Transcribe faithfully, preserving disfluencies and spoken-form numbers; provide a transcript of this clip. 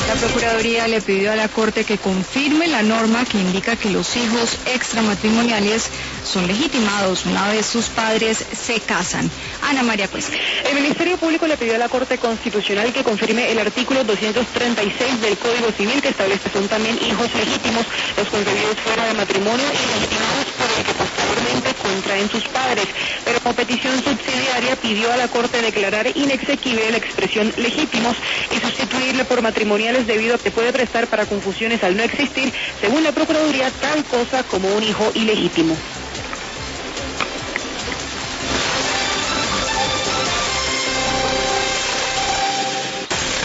La Procuraduría le pidió a la Corte que confirme la norma que indica que los hijos extramatrimoniales son legitimados una vez sus padres se casan. Ana María Cuesta. El Ministerio Público le pidió a la Corte Constitucional que confirme el artículo doscientos treinta y seis del Código Civil, que establece que son también hijos legítimos los concebidos fuera de matrimonio y legitimados por el que posteriormente contraen sus padres. Pero como petición subsidiaria pidió a la Corte declarar inexequible la expresión legítimos y sustituirle por matrimoniales debido a que puede prestar para confusiones al no existir, según la Procuraduría, tal cosa como un hijo ilegítimo.